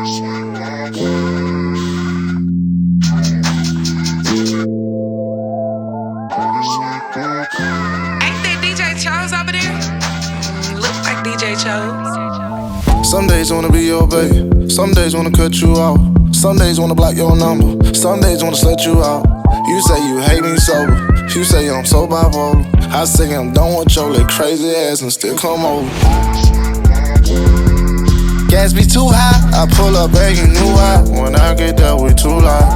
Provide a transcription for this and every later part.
DJ Chose over there? Look like DJ Chose. Some days wanna be your babe, some days wanna cut you off. Some days wanna block your number, some days wanna slut you out. You say you hate me sober, you say I'm so bipolar. I say I'm done with your little crazy ass and still come over. Gas be too high, I pull up and you knew why. When I get there we too loud.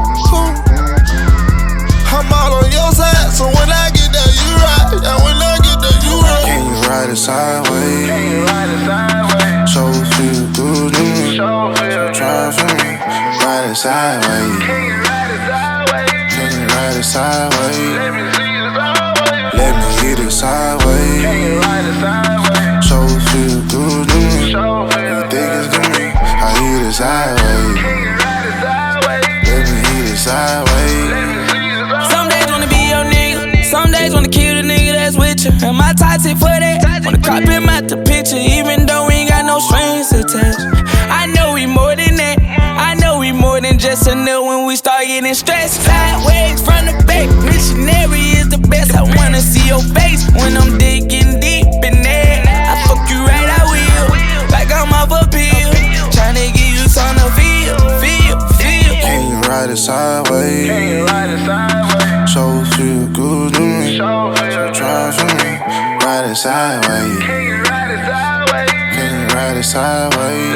I'm all on your side, so when I get there you ride, and when I get there you ride. Can you ride it sideways? Can you ride it sideways? So feel good to me. So try for me. Ride it sideways. Can you ride it sideways? Can you ride it sideways? Let me see it sideways. Let me hit it sideways. Can you ride it sideways? So feel good to me. So you think it's to me? I hit it sideways. Can you ride it sideways? Let me hit it sideways. Let me see it sideways. Some days wanna be your nigga, some days wanna kill the nigga that's with you. And my toxic for that, wanna crop him out the picture, even though we ain't got no strings attached. I know we more than that, I know we more than just a nut when we start getting stressed. Sideways from the back, missionary is the best. I wanna see your face when I'm digging deep in there. I fuck you right, I will, like I'm off a pill, tryna give you something to feel. Can you ride it sideways? Can you ride it sideways? So feel good to me. So try for me. Ride it sideways. Can you ride it sideways? Can you ride it sideways?